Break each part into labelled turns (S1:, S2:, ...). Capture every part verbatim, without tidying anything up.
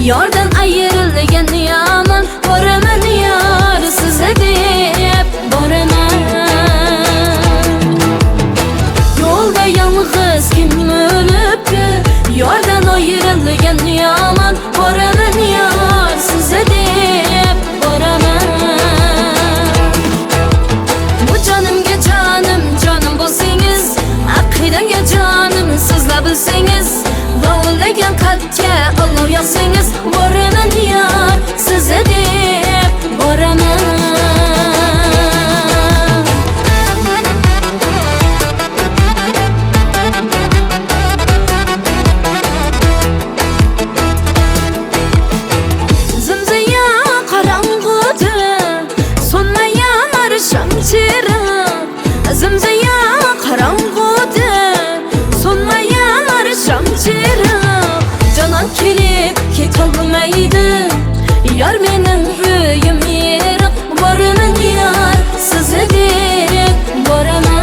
S1: Yordan ayrılgan yaman boraman yor size deb boraman. Yolda yalnız kim ölüptü? Yordan ayrılgan yaman boraman yor size deb boraman. Bu canımga canım canım bo'lsangiz, aqidamga canım sizlar bilsangiz, Davulagan qatga olov yoqsangiz, boraman yor size deb boraman. Zimziya qorong'uda so'nmayan shamchirim, zimziya qorong'uda so'nmayan shamchirim. Canan kelip ketolmaydi, yar mening uyim yirik, boraman yor size deb boraman.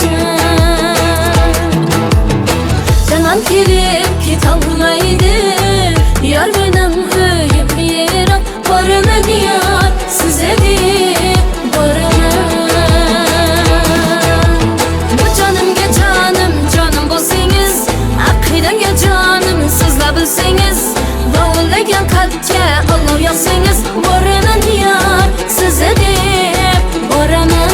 S1: Canan kelip ketolmaydi, yar mening uyim yirik, boraman yor size deb boraman. Bu canımga canım canım bo'lsangiz, aqidamga canım sizlar bilsangiz, Davulagan qatga olov yoqsangiz, boraman yor size deb boraman.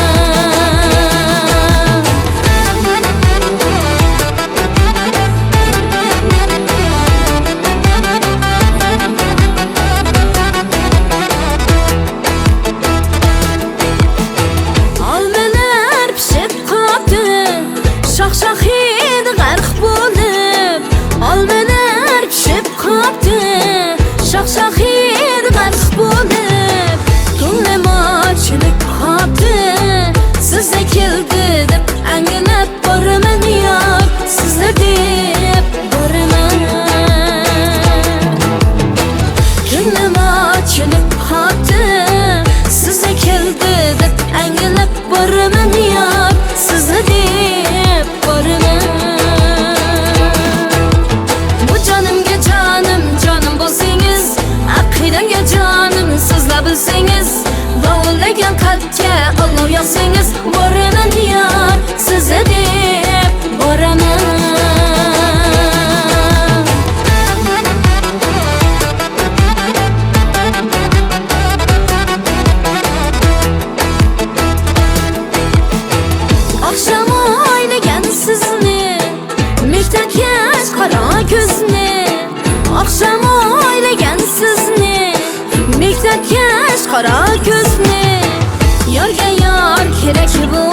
S1: Olmalar pishib qopti, shox-shox hidi g'arq bo'lib. Olmalar pishib qopti, shox-shox hidi g'arq bo'lib. Ko'nglim ochilib qopti, sizga keldi deb anglab, boraman yor sizlar deb boraman. Ko'nglim ochilib qopti, sizga keldi deb anglab, boraman yor sizlar deb boraman. Bu canımga canım canım bo'lsangiz, aqidamga canım sizlar bilsangiz, Davulagan qatga olov yoqsangiz, boraman yor size deb boraman. Oqshom o'ylagan sizni, mektabgacha qora ko'zni. Oqshom o'ylagan sizni, mektabgacha qora ko'zni. Yorga yor kerak bu